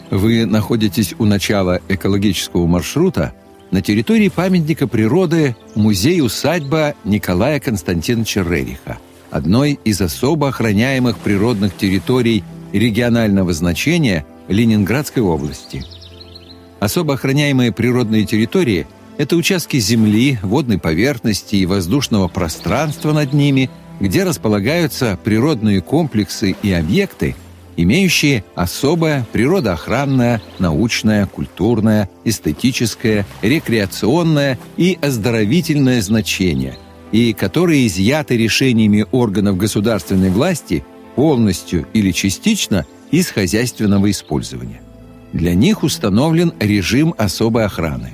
Вы находитесь у начала экологического маршрута на территории памятника природы музей-усадьба Николая Константиновича Рериха, одной из особо охраняемых природных территорий регионального значения Ленинградской области. Особо охраняемые природные территории – это участки земли, водной поверхности и воздушного пространства над ними, где располагаются природные комплексы и объекты, имеющие особое природоохранное, научное, культурное, эстетическое, рекреационное и оздоровительное значение, и которые изъяты решениями органов государственной власти полностью или частично из хозяйственного использования. Для них установлен режим особой охраны.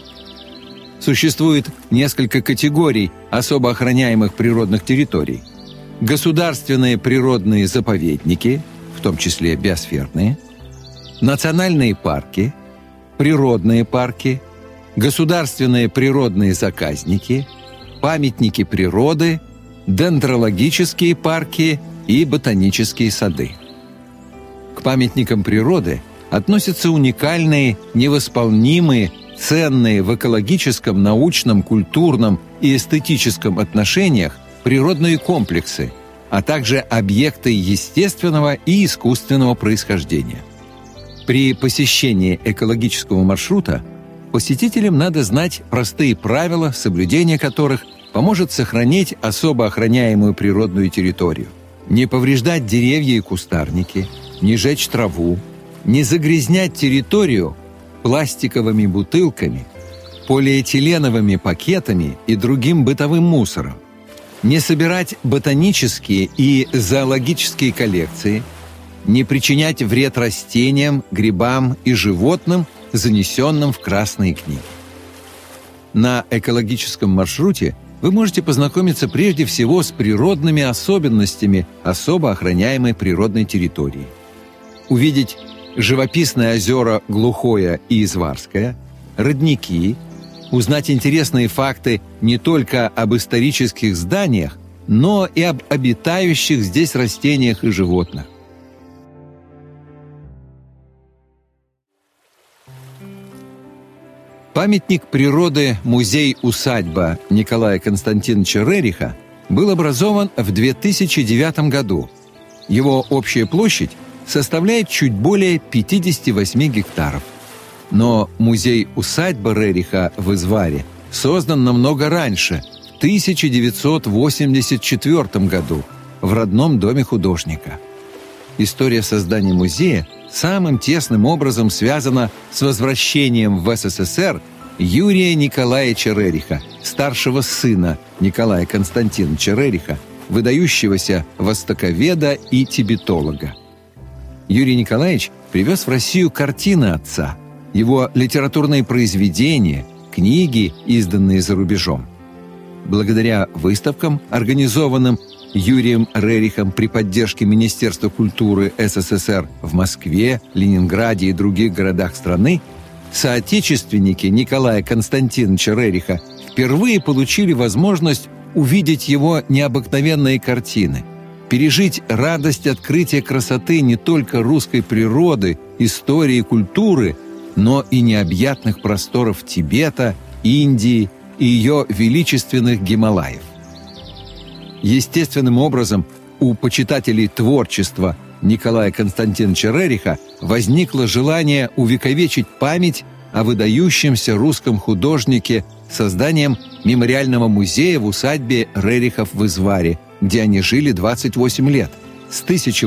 Существует несколько категорий особо охраняемых природных территорий. Государственные природные заповедники, в том числе биосферные, национальные парки, природные парки, государственные природные заказники, памятники природы, дендрологические парки и ботанические сады. К памятникам природы относятся уникальные, невосполнимые, ценные в экологическом, научном, культурном и эстетическом отношениях природные комплексы, а также объекты естественного и искусственного происхождения. При посещении экологического маршрута посетителям надо знать простые правила, соблюдение которых поможет сохранить особо охраняемую природную территорию. Не повреждать деревья и кустарники, не жечь траву, не загрязнять территорию пластиковыми бутылками, полиэтиленовыми пакетами и другим бытовым мусором, не собирать ботанические и зоологические коллекции, не причинять вред растениям, грибам и животным, занесенным в красные книги. На экологическом маршруте вы можете познакомиться прежде всего с природными особенностями особо охраняемой природной территории, увидеть живописные озера Глухое и Изварское, родники, узнать интересные факты не только об исторических зданиях, но и об обитающих здесь растениях и животных. Памятник природы музей-усадьба Николая Константиновича Рериха был образован в 2009 году. Его общая площадь составляет чуть более 58 гектаров. Но музей-усадьба Рериха в Изваре создан намного раньше, в 1984 году, в родном доме художника. История создания музея самым тесным образом связана с возвращением в СССР Юрия Николаевича Рериха, старшего сына Николая Константиновича Рериха, выдающегося востоковеда и тибетолога. Юрий Николаевич привез в Россию картины отца, его литературные произведения, книги, изданные за рубежом. Благодаря выставкам, организованным Юрием Рерихом при поддержке Министерства культуры СССР в Москве, Ленинграде и других городах страны, соотечественники Николая Константиновича Рериха впервые получили возможность увидеть его необыкновенные картины, пережить радость открытия красоты не только русской природы, истории и культуры, но и необъятных просторов Тибета, Индии и ее величественных Гималаев. Естественным образом у почитателей творчества Николая Константиновича Рериха возникло желание увековечить память о выдающемся русском художнике созданием мемориального музея в усадьбе Рерихов в Изваре, где они жили 28 лет, с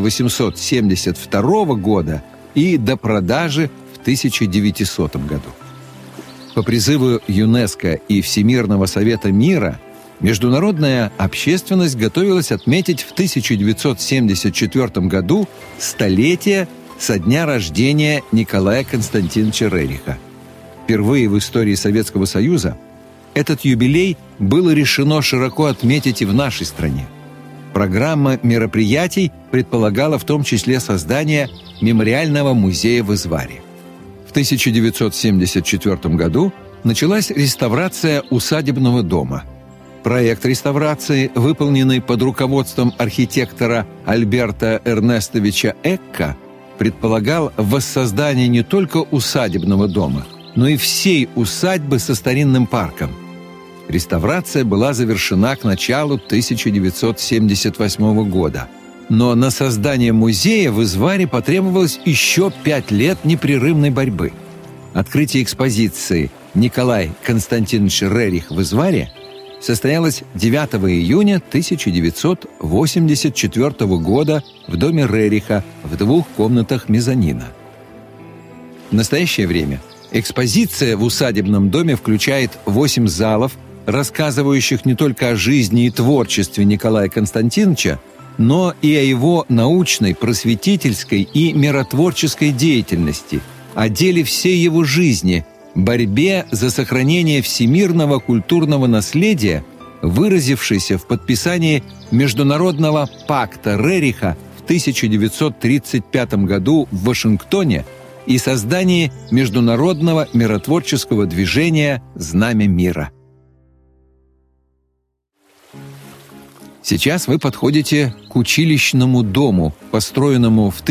1872 года и до продажи в 1900 году. По призыву ЮНЕСКО и Всемирного совета мира международная общественность готовилась отметить в 1974 году столетие со дня рождения Николая Константиновича Рериха. Впервые в истории Советского Союза этот юбилей было решено широко отметить и в нашей стране. Программа мероприятий предполагала в том числе создание мемориального музея в Изваре. В 1974 году началась реставрация усадебного дома. Проект реставрации, выполненный под руководством архитектора Альберта Эрнестовича Экка, предполагал воссоздание не только усадебного дома, но и всей усадьбы со старинным парком. Реставрация была завершена к началу 1978 года, но на создание музея в Изваре потребовалось еще 5 лет непрерывной борьбы. Открытие экспозиции «Николай Константинович Рерих в Изваре» состоялось 9 июня 1984 года в доме Рериха в 2 комнатах мезонина. В настоящее время экспозиция в усадебном доме включает 8 залов, рассказывающих не только о жизни и творчестве Николая Константиновича, но и о его научной, просветительской и миротворческой деятельности, о деле всей его жизни, борьбе за сохранение всемирного культурного наследия, выразившейся в подписании Международного пакта Рериха в 1935 году в Вашингтоне и создании международного миротворческого движения «Знамя мира». Сейчас вы подходите к училищному дому, построенному в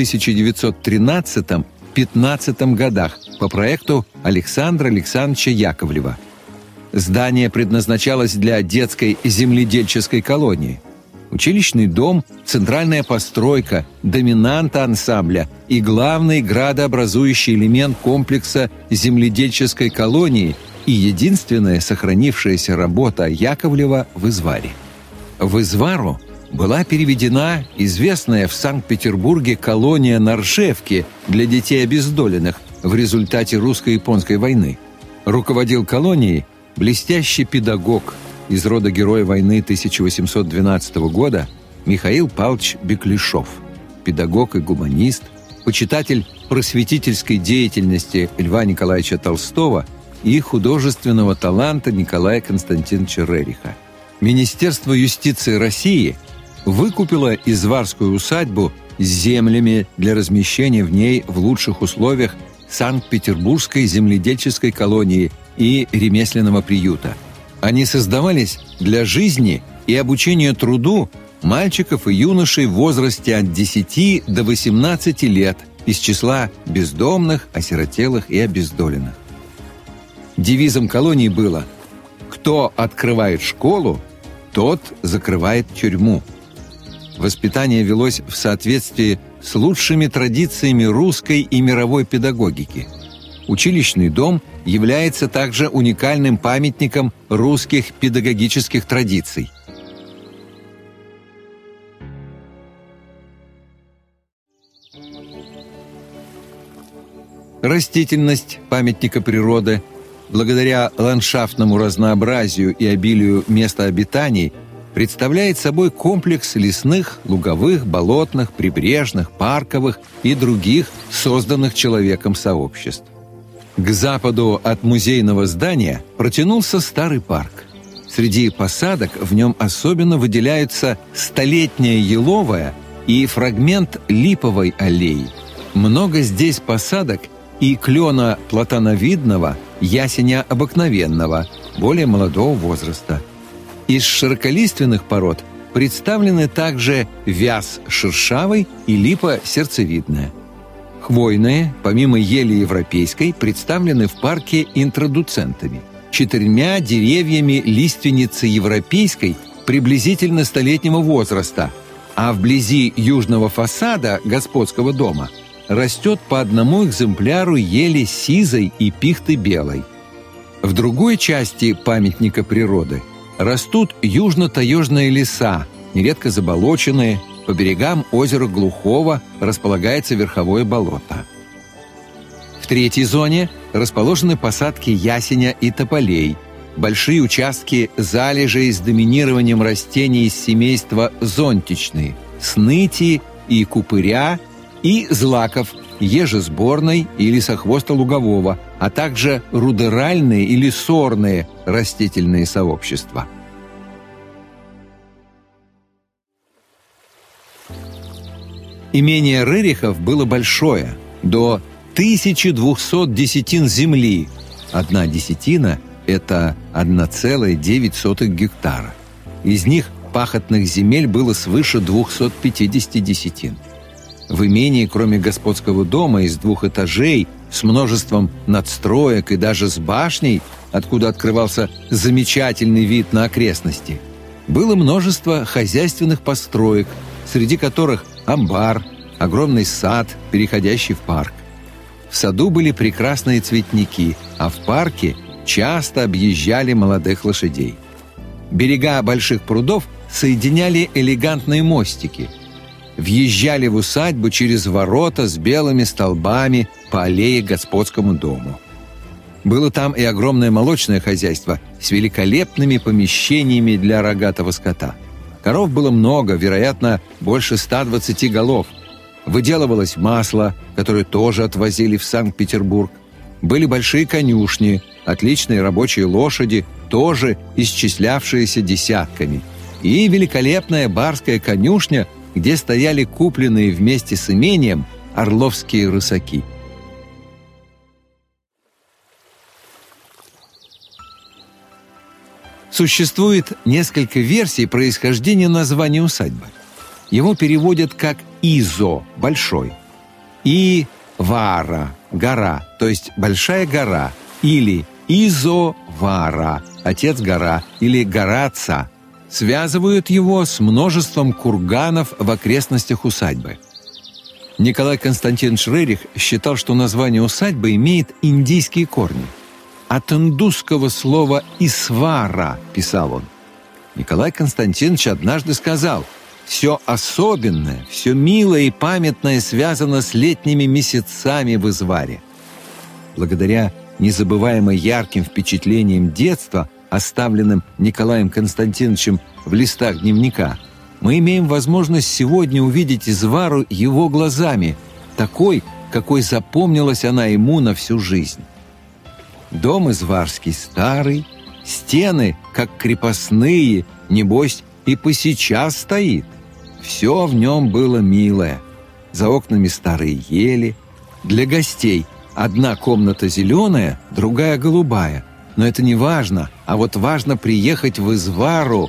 1913-15 годах по проекту Александра Александровича Яковлева. Здание предназначалось для детской земледельческой колонии. Училищный дом – центральная постройка, доминанта ансамбля и главный градообразующий элемент комплекса земледельческой колонии и единственная сохранившаяся работа Яковлева в Изваре. В Извару была переведена известная в Санкт-Петербурге колония на Ржевке для детей обездоленных в результате русско-японской войны. Руководил колонией блестящий педагог из рода Героя войны 1812 года Михаил Павлович Беклишов, педагог и гуманист, почитатель просветительской деятельности Льва Николаевича Толстого и художественного таланта Николая Константиновича Рериха. Министерство юстиции России выкупило Изварскую усадьбу с землями для размещения в ней в лучших условиях Санкт-Петербургской земледельческой колонии и ремесленного приюта. Они создавались для жизни и обучения труду мальчиков и юношей в возрасте от 10 до 18 лет из числа бездомных, осиротелых и обездоленных. Девизом колонии было: «Кто открывает школу, тот закрывает тюрьму». Воспитание велось в соответствии с лучшими традициями русской и мировой педагогики. Училищный дом является также уникальным памятником русских педагогических традиций. Растительность памятника природы, благодаря ландшафтному разнообразию и обилию места обитаний, представляет собой комплекс лесных, луговых, болотных, прибрежных, парковых и других созданных человеком сообществ. К западу от музейного здания протянулся старый парк. Среди посадок в нем особенно выделяются столетняя еловая и фрагмент липовой аллеи. Много здесь посадок и клена платановидного, ясеня обыкновенного, более молодого возраста. Из широколиственных пород представлены также вяз шершавый и липа сердцевидная. Хвойные, помимо ели европейской, представлены в парке интродуцентами, 4 деревьями лиственницы европейской приблизительно столетнего возраста, а вблизи южного фасада господского дома растет по одному экземпляру ели сизой и пихты белой. В другой части памятника природы растут южно-таежные леса, нередко заболоченные, по берегам озера Глухого располагается верховое болото. В третьей зоне расположены посадки ясеня и тополей, большие участки залежей с доминированием растений из семейства зонтичные, снытии и купыря и злаков, ежесборной и лесохвоста лугового, а также рудеральные или сорные растительные сообщества. Имение Рерихов было большое, до 1200 десятин земли. 1 десятина – это 1,9 гектара. Из них пахотных земель было свыше 250 десятин. В имении, кроме господского дома из 2 этажей, с множеством надстроек и даже с башней, откуда открывался замечательный вид на окрестности, было множество хозяйственных построек, среди которых амбар, огромный сад, переходящий в парк. В саду были прекрасные цветники, а в парке часто объезжали молодых лошадей. Берега больших прудов соединяли элегантные мостики. Въезжали в усадьбу через ворота с белыми столбами по аллее к господскому дому. Было там и огромное молочное хозяйство с великолепными помещениями для рогатого скота. Коров было много, вероятно, больше 120 голов. Выделывалось масло, которое тоже отвозили в Санкт-Петербург. Были большие конюшни, отличные рабочие лошади, тоже исчислявшиеся десятками. И великолепная барская конюшня, где стояли купленные вместе с имением орловские рысаки. Существует несколько версий происхождения названия усадьбы. Его переводят как «Изо» – «большой», и «Вара» – «гора», то есть «большая гора», или «Изо-Вара» – «отец-гора» или «гора отца». Связывают его с множеством курганов в окрестностях усадьбы. Николай Константинович Рерих считал, что название усадьбы имеет индийские корни. От индусского слова «исвара», писал он. Николай Константинович однажды сказал: «Все особенное, все милое и памятное связано с летними месяцами в Изваре». Благодаря незабываемо ярким впечатлениям детства, оставленным Николаем Константиновичем в листах дневника, мы имеем возможность сегодня увидеть Извару его глазами, такой, какой запомнилась она ему на всю жизнь. Дом изварский старый, стены, как крепостные, небось, и посейчас стоит. Все в нем было милое. За окнами старые ели. Для гостей одна комната зеленая, другая голубая. Но это не важно, а вот важно приехать в Извару.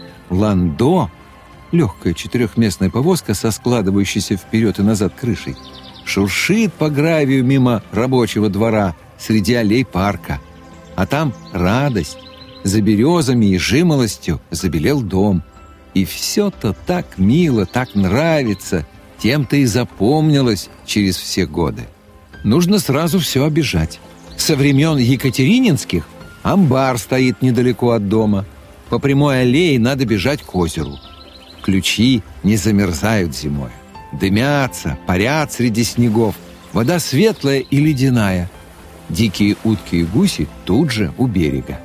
Ландо, легкая 4-местная повозка со складывающейся вперед и назад крышей, шуршит по гравию мимо рабочего двора среди аллей парка. А там радость. За березами и жимолостью забелел дом. И все-то так мило, так нравится, тем-то и запомнилось через все годы. Нужно сразу все обижать. Со времен Екатерининских амбар стоит недалеко от дома. По прямой аллее надо бежать к озеру. Ключи не замерзают зимой. Дымятся, парят среди снегов. Вода светлая и ледяная. Дикие утки и гуси тут же у берега.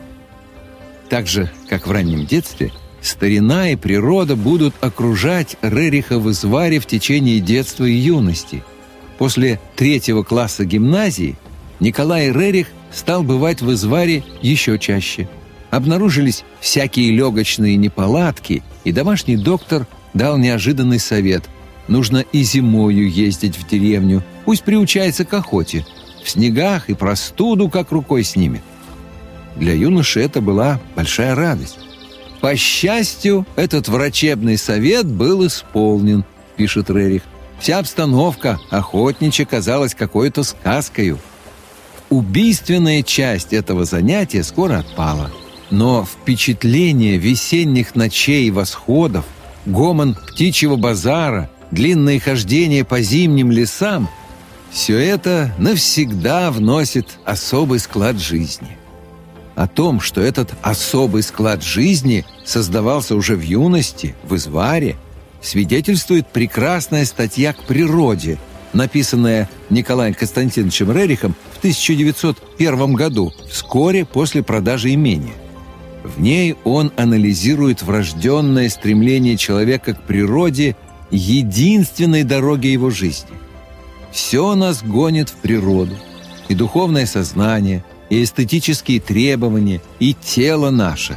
Так же, как в раннем детстве, старина и природа будут окружать Рериха в Изваре в течение детства и юности. После 3 класса гимназии Николай Рерих стал бывать в Изваре еще чаще. Обнаружились всякие легочные неполадки, и домашний доктор дал неожиданный совет: нужно и зимою ездить в деревню, пусть приучается к охоте. В снегах и простуду как рукой снимет. Для юноши это была большая радость. По счастью, этот врачебный совет был исполнен, пишет Рерих. Вся обстановка охотничья казалась какой-то сказкою. Убийственная часть этого занятия скоро отпала. Но впечатление весенних ночей и восходов, гомон птичьего базара, длинные хождения по зимним лесам — все это навсегда вносит особый склад жизни. О том, что этот особый склад жизни создавался уже в юности, в Изваре, свидетельствует прекрасная статья «К природе», написанная Николаем Константиновичем Рерихом в 1901 году, вскоре после продажи имения. В ней он анализирует врожденное стремление человека к природе, единственной дороге его жизни. Все нас гонит в природу, и духовное сознание, и эстетические требования, и тело наше.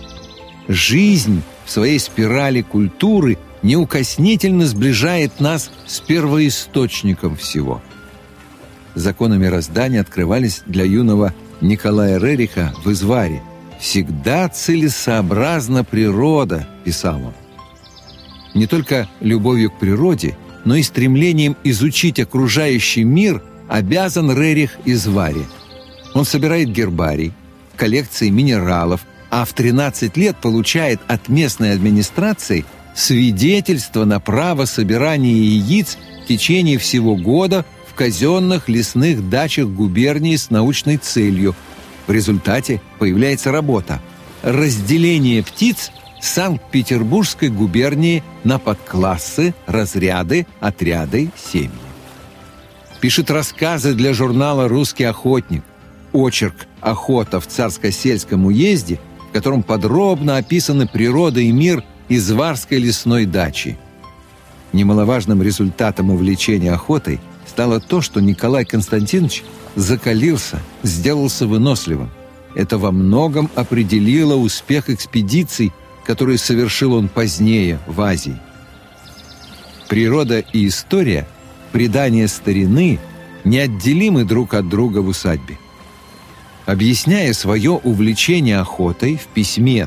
Жизнь в своей спирали культуры неукоснительно сближает нас с первоисточником всего. Законы мироздания открывались для юного Николая Рериха в Изваре. «Всегда целесообразна природа», — писал он. Не только любовью к природе но и стремлением изучить окружающий мир обязан Рерих Извари. Он собирает гербарий, коллекции минералов, а в 13 лет получает от местной администрации свидетельство на право собирания яиц в течение всего года в казенных лесных дачах губернии с научной целью. В результате появляется работа «Разделение птиц Санкт-Петербургской губернии на подклассы, разряды, отряды, семьи». Пишет рассказы для журнала «Русский охотник», очерк «Охота в Царско-сельском уезде», в котором подробно описаны природа и мир Изварской лесной дачи. Немаловажным результатом увлечения охотой стало то, что Николай Константинович закалился, сделался выносливым. Это во многом определило успех экспедиций, которые совершил он позднее в Азии. Природа и история, предания старины, неотделимы друг от друга в усадьбе. Объясняя свое увлечение охотой в письме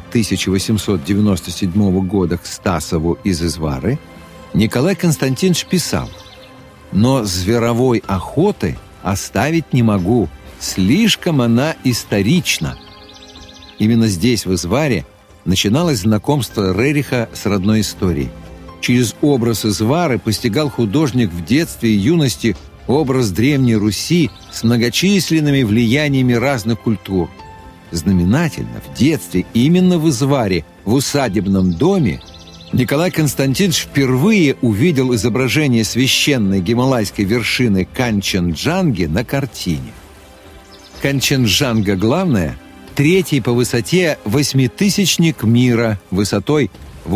1897 года к Стасову из Извары, Николай Константинович писал: «Но зверовой охоты оставить не могу, слишком она исторична». Именно здесь, в Изваре, начиналось знакомство Рериха с родной историей. Через образ Извары постигал художник в детстве и юности образ Древней Руси с многочисленными влияниями разных культур. Знаменательно, в детстве именно в Изваре, в усадебном доме, Николай Константинович впервые увидел изображение священной гималайской вершины Канченджанги на картине. Канченджанга главная – третий по высоте восьмитысячник мира высотой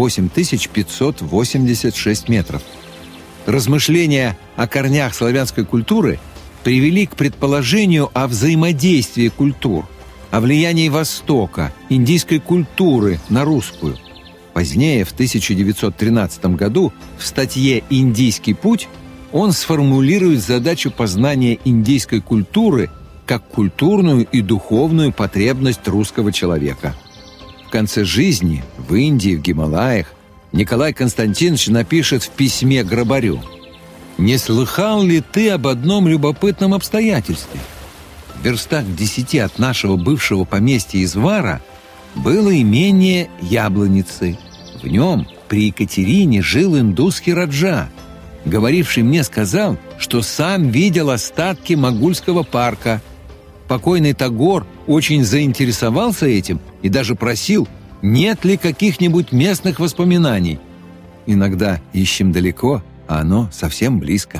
8586 метров. Размышления о корнях славянской культуры привели к предположению о взаимодействии культур, о влиянии Востока, индийской культуры на русскую. Позднее, в 1913 году, в статье «Индийский путь» он сформулирует задачу познания индийской культуры как культурную и духовную потребность русского человека. В конце жизни, в Индии, в Гималаях, Николай Константинович напишет в письме Грабарю: «Не слыхал ли ты об одном любопытном обстоятельстве? В верстах в 10 от нашего бывшего поместья Извара было имение Яблоницы. В нем при Екатерине жил индусский раджа. Говоривший мне сказал, что сам видел остатки Могульского парка. Покойный Тагор очень заинтересовался этим и даже просил, нет ли каких-нибудь местных воспоминаний. Иногда ищем далеко, а оно совсем близко».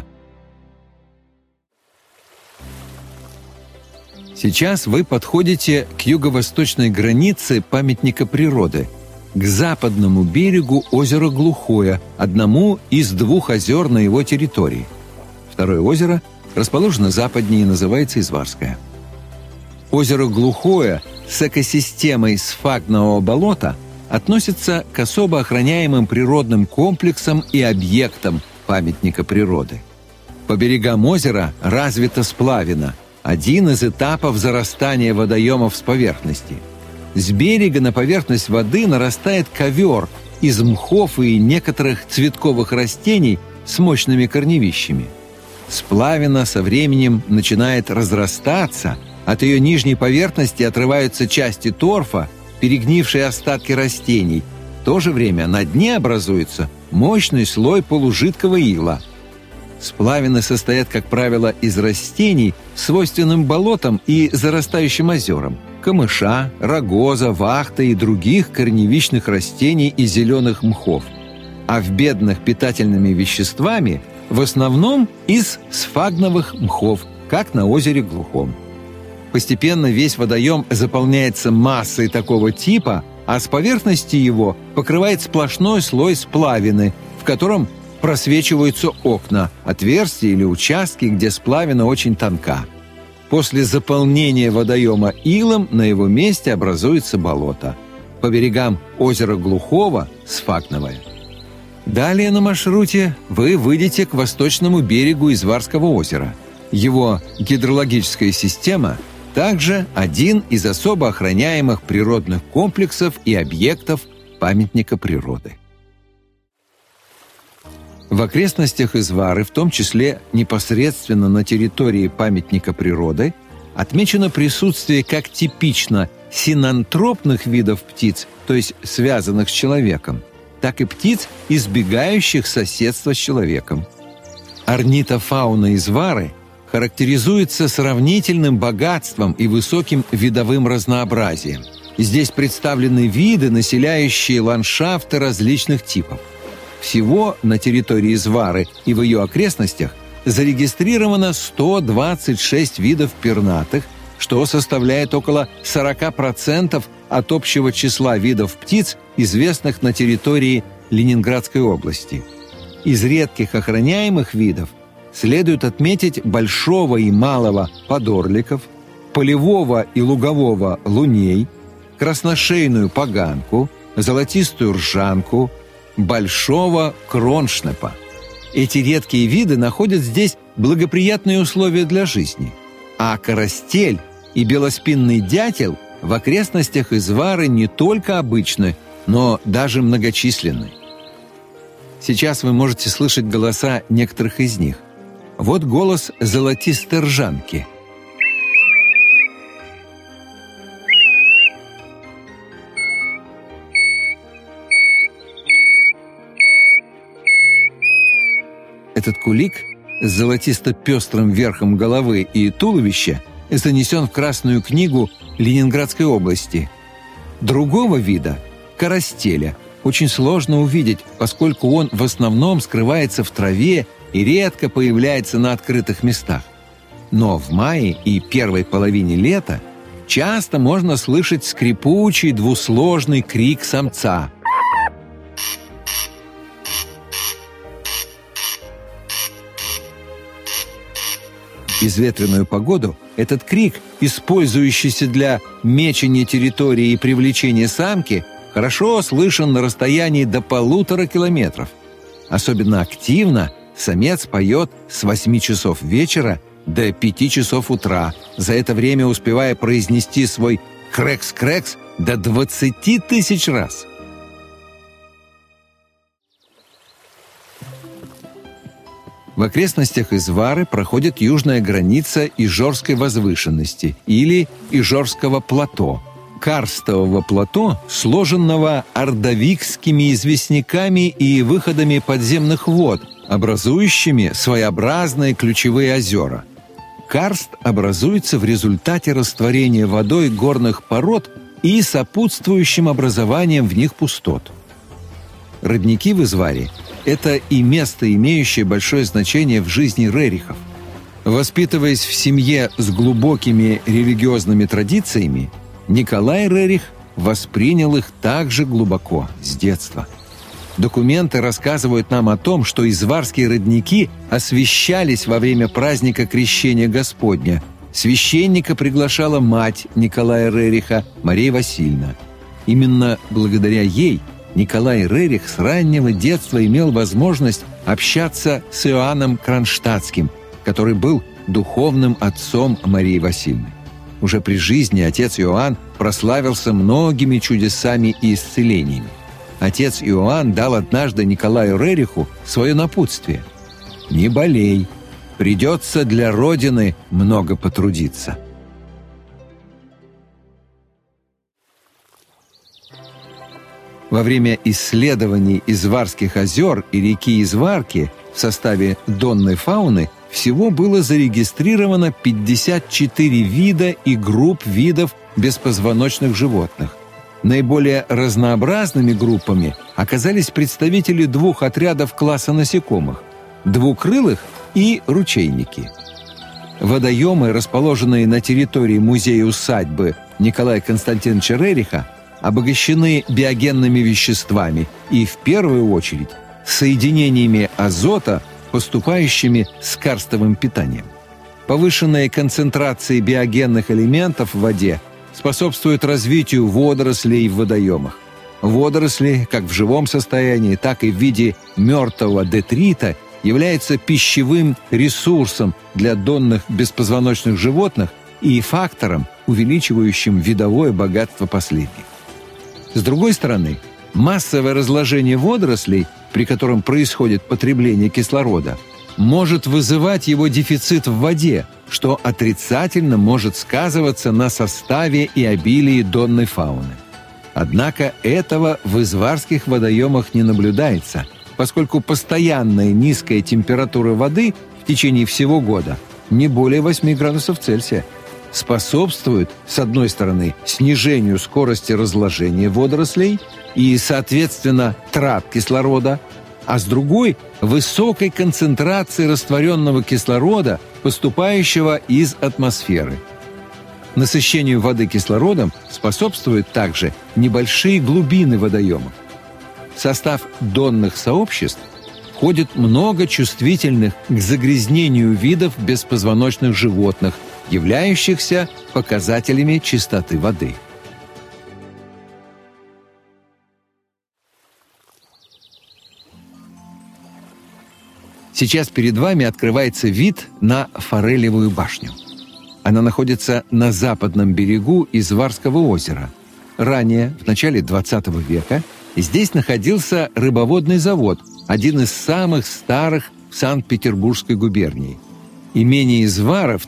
Сейчас вы подходите к юго-восточной границе памятника природы, к западному берегу озера Глухое, одному из 2 озер на его территории. Второе озеро расположено западнее и называется Изварское. Озеро Глухое с экосистемой сфагнового болота относится к особо охраняемым природным комплексам и объектам памятника природы. По берегам озера развита сплавина, один из этапов зарастания водоемов с поверхности. С берега на поверхность воды нарастает ковер из мхов и некоторых цветковых растений с мощными корневищами. Сплавина со временем начинает разрастаться, от ее нижней поверхности отрываются части торфа, перегнившие остатки растений. В то же время на дне образуется мощный слой полужидкого ила. Сплавины состоят, как правило, из растений, свойственным болотам и зарастающим озерам, камыша, рогоза, вахты и других корневищных растений и зеленых мхов, а в бедных питательными веществами в основном из сфагновых мхов, как на озере Глухом. Постепенно весь водоем заполняется массой такого типа, а с поверхности его покрывает сплошной слой сплавины, в котором просвечиваются окна, отверстия или участки, где сплавина очень тонка. После заполнения водоема илом на его месте образуется болото. По берегам озера Глухого – сфагновое. Далее на маршруте вы выйдете к восточному берегу Изварского озера. Его гидрологическая система – также один из особо охраняемых природных комплексов и объектов памятника природы. В окрестностях Извары, в том числе непосредственно на территории памятника природы, отмечено присутствие как типично синантропных видов птиц, то есть связанных с человеком, так и птиц, избегающих соседства с человеком. Орнитофауна Извары характеризуется сравнительным богатством и высоким видовым разнообразием. Здесь представлены виды, населяющие ландшафты различных типов. Всего на территории Извары и в ее окрестностях зарегистрировано 126 видов пернатых, что составляет около 40% от общего числа видов птиц, известных на территории Ленинградской области. Из редких охраняемых видов следует отметить большого и малого подорликов, полевого и лугового луней, красношейную поганку, золотистую ржанку, большого кроншнепа. Эти редкие виды находят здесь благоприятные условия для жизни, а коростель и белоспинный дятел в окрестностях Извары не только обычны, но даже многочисленны. Сейчас вы можете слышать голоса некоторых из них. Вот голос золотистой ржанки. Этот кулик с золотисто-пестрым верхом головы и туловища занесен в Красную книгу Ленинградской области. Другого вида, коростеля, очень сложно увидеть, поскольку он в основном скрывается в траве и редко появляется на открытых местах. Но в мае и первой половине лета часто можно слышать скрипучий двусложный крик самца. В безветренную погоду этот крик, использующийся для мечения территории и привлечения самки, хорошо слышен на расстоянии до 1,5 километров. Особенно активно самец поет с 8 часов вечера до 5 часов утра, за это время успевая произнести свой «крекс-крекс» до 20 тысяч раз. В окрестностях Извары проходит южная граница Ижорской возвышенности или Ижорского плато, карстового плато, сложенного ордовикскими известняками и выходами подземных вод, образующими своеобразные ключевые озера. Карст образуется в результате растворения водой горных пород и сопутствующим образованием в них пустот. Родники в Изваре – это и место, имеющее большое значение в жизни рерихов. Воспитываясь в семье с глубокими религиозными традициями, Николай Рерих воспринял их также глубоко, с детства. Документы рассказывают нам о том, что изварские родники освящались во время праздника Крещения Господня. Священника приглашала мать Николая Рериха, Мария Васильевна. Именно благодаря ей Николай Рерих с раннего детства имел возможность общаться с Иоанном Кронштадтским, который был духовным отцом Марии Васильевны. Уже при жизни отец Иоанн прославился многими чудесами и исцелениями. Отец Иоанн дал однажды Николаю Рериху свое напутствие: «Не болей, придется для Родины много потрудиться». Во время исследований Изварских озер и реки Изварки в составе донной фауны всего было зарегистрировано 54 вида и групп видов беспозвоночных животных. Наиболее разнообразными группами оказались представители двух отрядов класса насекомых – двукрылых и ручейники. Водоемы, расположенные на территории музея-усадьбы Николая Константиновича Рериха, обогащены биогенными веществами и, в первую очередь, соединениями азота, поступающими с карстовым питанием. Повышенные концентрации биогенных элементов в воде способствуют развитию водорослей в водоемах. Водоросли, как в живом состоянии, так и в виде мертвого детрита, являются пищевым ресурсом для донных беспозвоночных животных и фактором, увеличивающим видовое богатство последних. С другой стороны, Массовое разложение водорослей, при котором происходит потребление кислорода, может вызывать его дефицит в воде, что отрицательно может сказываться на составе и обилии донной фауны. Однако этого в изварских водоемах не наблюдается, поскольку постоянная низкая температура воды в течение всего года, не более 8 градусов Цельсия, способствует, с одной стороны, снижению скорости разложения водорослей и, соответственно, трат кислорода, а с другой – высокой концентрации растворенного кислорода, поступающего из атмосферы. Насыщению воды кислородом способствуют также небольшие глубины водоемов. В состав донных сообществ входит много чувствительных к загрязнению видов беспозвоночных животных, являющихся показателями чистоты воды. Сейчас перед вами открывается вид на Форелевую башню. Она находится на западном берегу Изварского озера. Ранее, в начале XX века, здесь находился рыбоводный завод, один из самых старых в Санкт-Петербургской губернии. Имение Извара в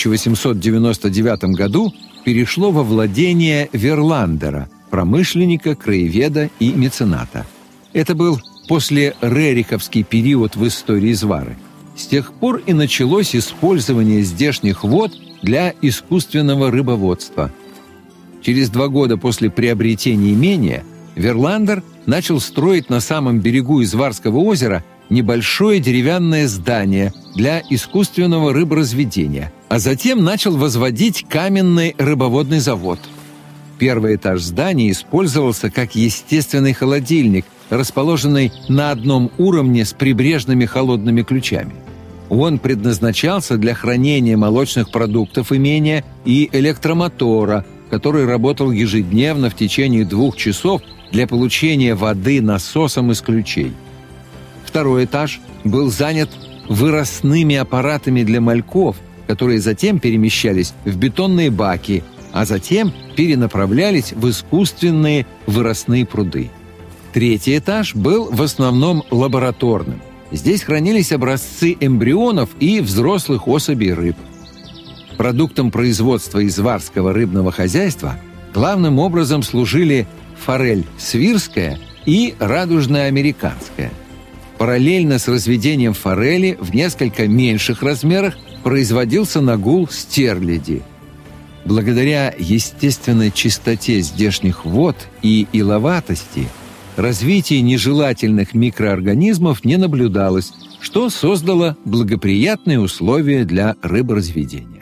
1899 году перешло во владение Верландера, промышленника, краеведа и мецената. Это был после Рериковский период в истории Извары. С тех пор и началось использование здешних вод для искусственного рыбоводства. Через 2 года после приобретения имения Верландер начал строить на самом берегу Изварского озера небольшое деревянное здание для искусственного рыборазведения, а затем начал возводить каменный рыбоводный завод. Первый этаж здания использовался как естественный холодильник, расположенный на одном уровне с прибрежными холодными ключами. Он предназначался для хранения молочных продуктов имения и электромотора, который работал ежедневно в течение 2 часов для получения воды насосом из ключей. Второй этаж был занят выросными аппаратами для мальков, которые затем перемещались в бетонные баки, а затем перенаправлялись в искусственные выросные пруды. Третий этаж был в основном лабораторным. Здесь хранились образцы эмбрионов и взрослых особей рыб. Продуктом производства изварского рыбного хозяйства главным образом служили форель свирская и радужная американская. Параллельно с разведением форели в несколько меньших размерах производился нагул стерляди. Благодаря естественной чистоте здешних вод и иловатости развитие нежелательных микроорганизмов не наблюдалось, что создало благоприятные условия для рыборазведения.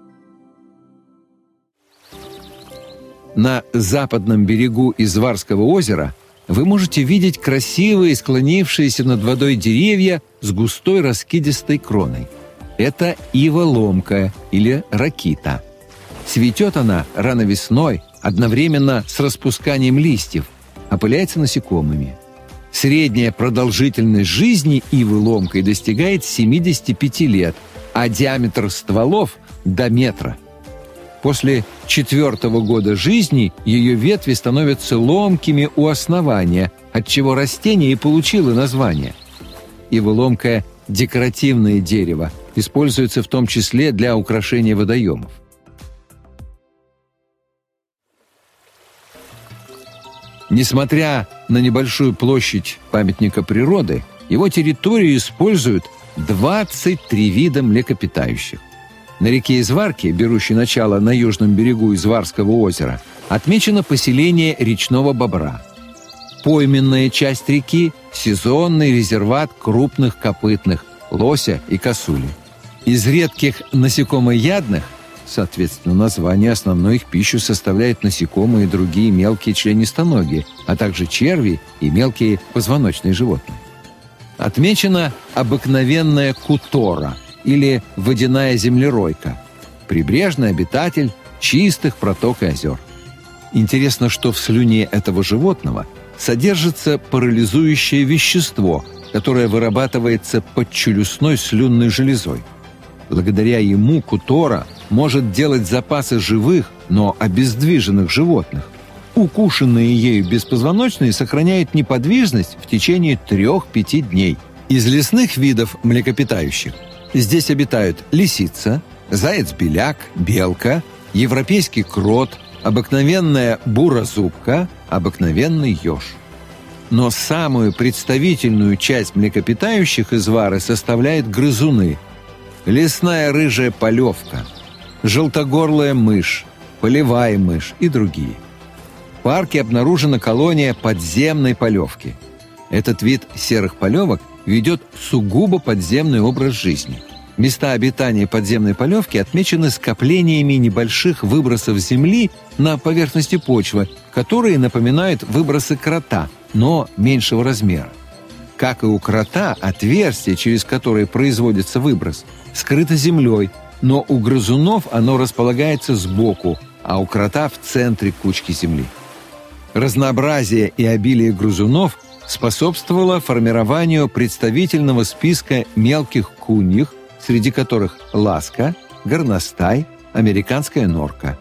На западном берегу Изварского озера вы можете видеть красивые склонившиеся над водой деревья с густой раскидистой кроной. Это ива ломкая или ракита. Цветет она рано весной, одновременно с распусканием листьев, опыляется насекомыми. Средняя продолжительность жизни ивы ломкой достигает 75 лет, а диаметр стволов – до метра. После 4-го года жизни ее ветви становятся ломкими у основания, отчего растение и получило название. Ива ломкая – декоративное дерево, используется в том числе для украшения водоемов. Несмотря на небольшую площадь памятника природы, его территорию используют 23 вида млекопитающих. На реке Изварке, берущей начало на южном берегу Изварского озера, отмечено поселение речного бобра. Пойменная часть реки – сезонный резерват крупных копытных – лося и косули. Из редких насекомоядных, соответственно, название основной их пищу составляют насекомые и другие мелкие членистоногие, а также черви и мелкие позвоночные животные. Отмечена обыкновенная кутора или водяная землеройка, прибрежный обитатель чистых проток и озер. Интересно, что в слюне этого животного содержится парализующее вещество, которое вырабатывается подчелюстной слюнной железой. Благодаря ему кутора может делать запасы живых, но обездвиженных животных. укушенные ею беспозвоночные сохраняют неподвижность в течение 3-5 дней. Из лесных видов млекопитающих здесь обитают лисица, заяц-беляк, белка, европейский крот, обыкновенная бурозубка, обыкновенный еж. Но самую представительную часть млекопитающих из Вары составляют грызуны, лесная рыжая полевка, желтогорлая мышь, полевая мышь и другие. В парке обнаружена колония подземной полевки. Этот вид серых полевок ведет сугубо подземный образ жизни. Места обитания подземной полевки отмечены скоплениями небольших выбросов земли на поверхности почвы, которые напоминают выбросы крота, но меньшего размера. Как и у крота, отверстие, через которое производится выброс, скрыто землей, но у грызунов оно располагается сбоку, а у крота в центре кучки земли. Разнообразие и обилие грызунов способствовало формированию представительного списка мелких куньих, среди которых ласка, горностай, американская норка.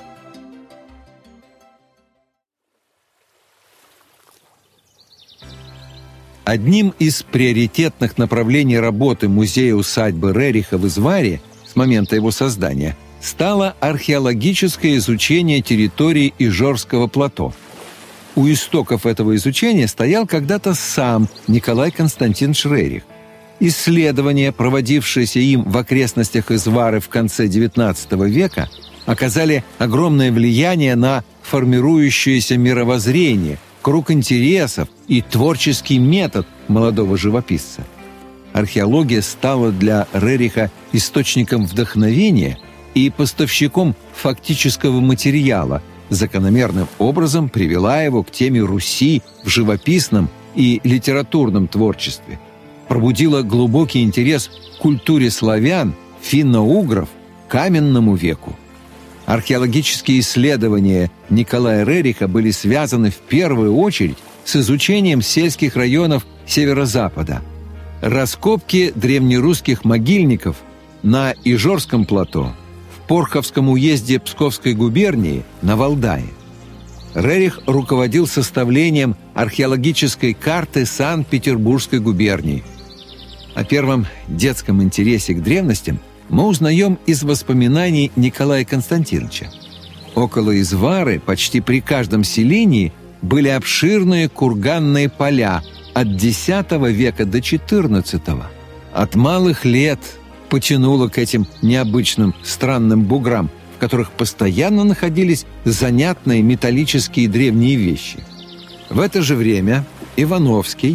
Одним из приоритетных направлений работы музея-усадьбы Рериха в Изваре с момента его создания стало археологическое изучение территории Ижорского плато. У истоков этого изучения стоял когда-то сам Николай Константинович Рерих. Исследования, проводившиеся им в окрестностях Извары в конце XIX века, оказали огромное влияние на формирующееся мировоззрение, круг интересов и творческий метод молодого живописца. Археология стала для Рериха источником вдохновения и поставщиком фактического материала, закономерным образом привела его к теме Руси в живописном и литературном творчестве, пробудила глубокий интерес к культуре славян, финно-угров, каменному веку. Археологические исследования Николая Рериха были связаны в первую очередь с изучением сельских районов северо-запада. Раскопки древнерусских могильников на Ижорском плато, в Порховском уезде Псковской губернии, на Валдае. Рерих руководил составлением археологической карты Санкт-Петербургской губернии. О первом детском интересе к древностям мы узнаем из воспоминаний Николая Константиновича. Около Извары почти при каждом селении были обширные курганные поля от X века до XIV. От малых лет потянуло к этим необычным странным буграм, в которых постоянно находились занятные металлические древние вещи. В это же время Ивановский,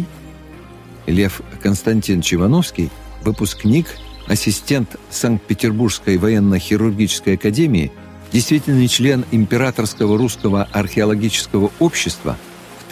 Лев Константинович Ивановский, выпускник, ассистент Санкт-Петербургской военно-хирургической академии, действительный член Императорского русского археологического общества, в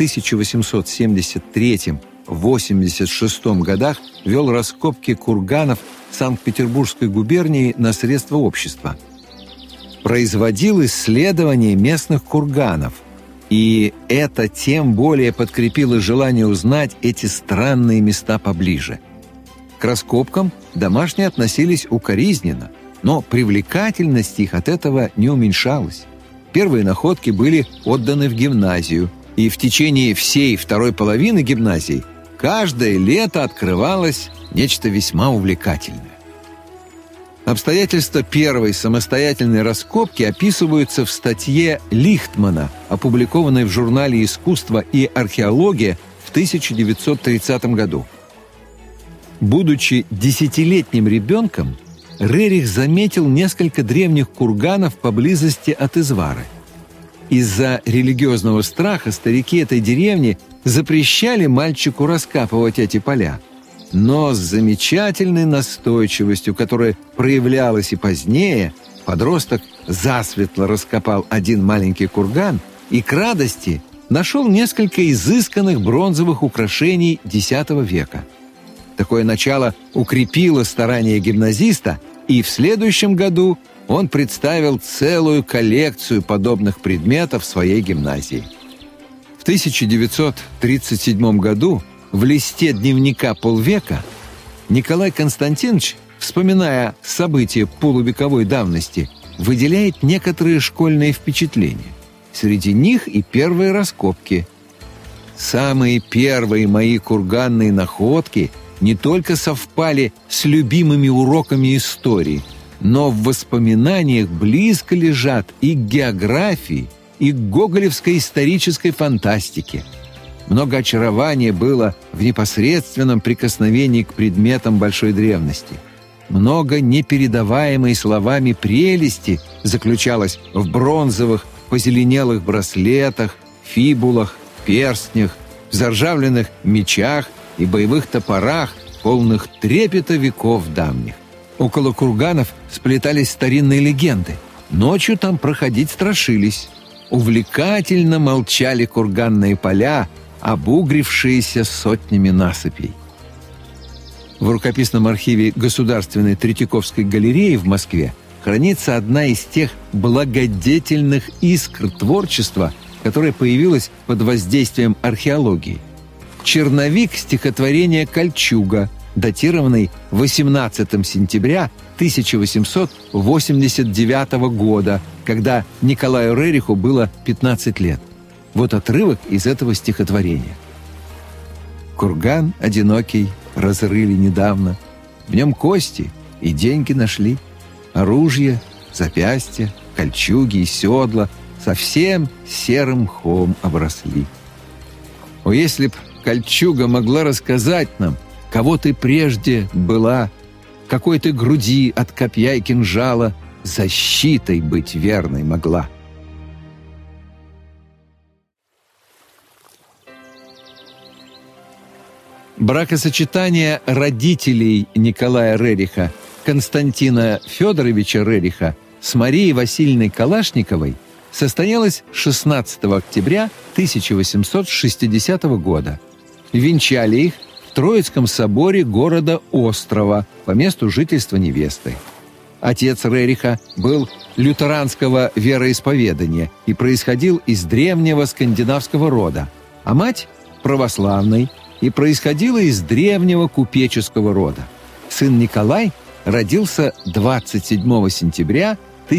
1873-86 годах вел раскопки курганов Санкт-Петербургской губернии на средства общества. Производил исследования местных курганов, и это тем более подкрепило желание узнать эти странные места поближе. К раскопкам домашние относились укоризненно, но привлекательность их от этого не уменьшалась. Первые находки были отданы в гимназию, и в течение всей второй половины гимназии каждое лето открывалось нечто весьма увлекательное. Обстоятельства первой самостоятельной раскопки описываются в статье Лихтмана, опубликованной в журнале «Искусство и археология» в 1930 году. Будучи 10-летним ребенком, Рерих заметил несколько древних курганов поблизости от Извары. Из-за религиозного страха старики этой деревни запрещали мальчику раскапывать эти поля. Но с замечательной настойчивостью, которая проявлялась и позднее, подросток засветло раскопал один маленький курган и к радости нашел несколько изысканных бронзовых украшений X века. Такое начало укрепило старания гимназиста, и в следующем году он представил целую коллекцию подобных предметов в своей гимназии. В 1937 году в листе дневника «Полвека» Николай Константинович, вспоминая события полувековой давности, выделяет некоторые школьные впечатления. Среди них и первые раскопки. Самые первые мои курганные находки не только совпали с любимыми уроками истории, но в воспоминаниях близко лежат и к географии, и к гоголевской исторической фантастике. Много очарования было в непосредственном прикосновении к предметам большой древности. Много непередаваемой словами прелести заключалось в бронзовых позеленелых браслетах, фибулах, перстнях, в заржавленных мечах и боевых топорах, полных трепета веков давних. Около курганов сплетались старинные легенды. Ночью там проходить страшились. Увлекательно молчали курганные поля, обугрившиеся сотнями насыпей. В рукописном архиве Государственной Третьяковской галереи в Москве хранится одна из тех благодетельных искр творчества, которая появилась под воздействием археологии. Черновик стихотворения «Кольчуга», датированный 18 сентября 1889 года, когда Николаю Рериху было 15 лет. Вот отрывок из этого стихотворения. «Курган одинокий разрыли недавно, в нем кости и деньги нашли, оружие, запястья, кольчуги и седла совсем серым мхом обросли. О, если б кольчуга могла рассказать нам, кого ты прежде была, какой ты груди от копья и кинжала защитой быть верной могла». Бракосочетание родителей Николая Рериха, Константина Федоровича Рериха, с Марией Васильевной Калашниковой состоялось 16 октября 1860 года. Венчали их в Троицком соборе города Острова по месту жительства невесты. Отец Рериха был лютеранского вероисповедания и происходил из древнего скандинавского рода, а мать – православной и происходила из древнего купеческого рода. Сын Николай родился 27 сентября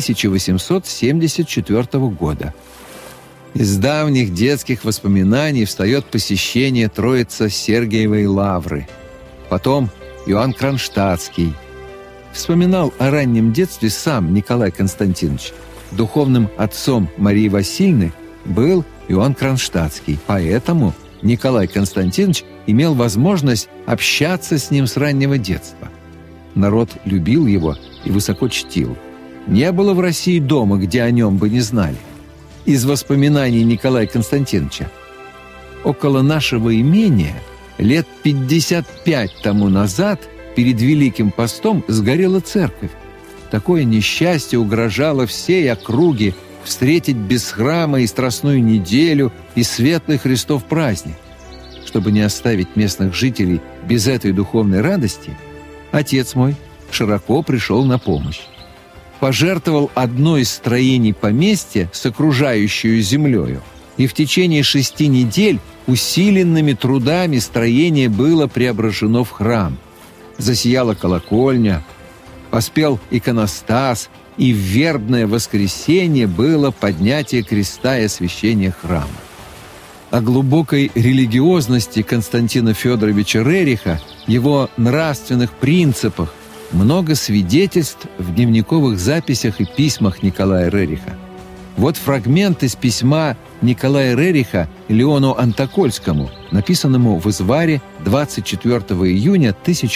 1874 года. Из давних детских воспоминаний встает посещение Троице-Сергиевой лавры. Потом Иоанн Кронштадтский. Вспоминал о раннем детстве сам Николай Константинович. Духовным отцом Марии Васильевны был Иоанн Кронштадтский, поэтому Николай Константинович имел возможность общаться с ним с раннего детства. Народ любил его и высоко чтил. Не было в России дома, где о нем бы не знали. Из воспоминаний Николая Константиновича. Около нашего имения лет 55 тому назад перед Великим постом сгорела церковь. Такое несчастье угрожало всей округе встретить без храма и Страстную неделю, и светлый Христов праздник. Чтобы не оставить местных жителей без этой духовной радости, отец мой широко пришел на помощь. Пожертвовал одно из строений поместья с окружающую землею, и в течение 6 недель усиленными трудами строение было преображено в храм. Засияла колокольня, поспел иконостас, и в вербное воскресенье было поднятие креста и освящение храма. О глубокой религиозности Константина Федоровича Рериха, его нравственных принципах, много свидетельств в дневниковых записях и письмах Николая Рериха. Вот фрагмент из письма Николая Рериха Леону Антокольскому, написанному в Изваре 24 июня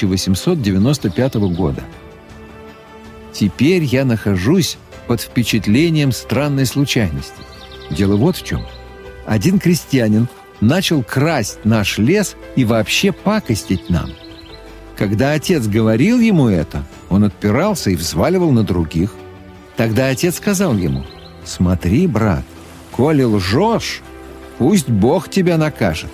1895 года. «Теперь я нахожусь под впечатлением странной случайности. Дело вот в чем. Один крестьянин начал красть наш лес и вообще пакостить нам. Когда отец говорил ему это, он отпирался и взваливал на других. Тогда отец сказал ему: «Смотри, брат, коли лжешь, пусть Бог тебя накажет».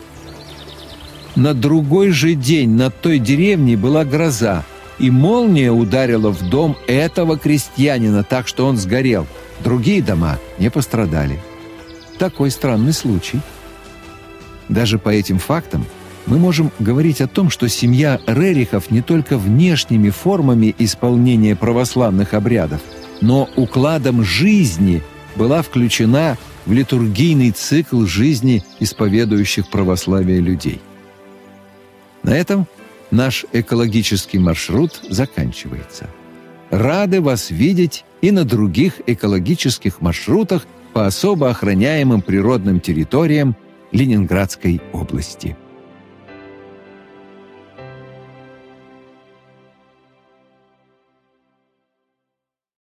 На другой же день над той деревней была гроза, и молния ударила в дом этого крестьянина так, что он сгорел. Другие дома не пострадали. Такой странный случай. Даже по этим фактам мы можем говорить о том, что семья Рерихов не только внешними формами исполнения православных обрядов, но укладом жизни была включена в литургийный цикл жизни исповедующих православие людей. На этом наш экологический маршрут заканчивается. Рады вас видеть и на других экологических маршрутах по особо охраняемым природным территориям Ленинградской области.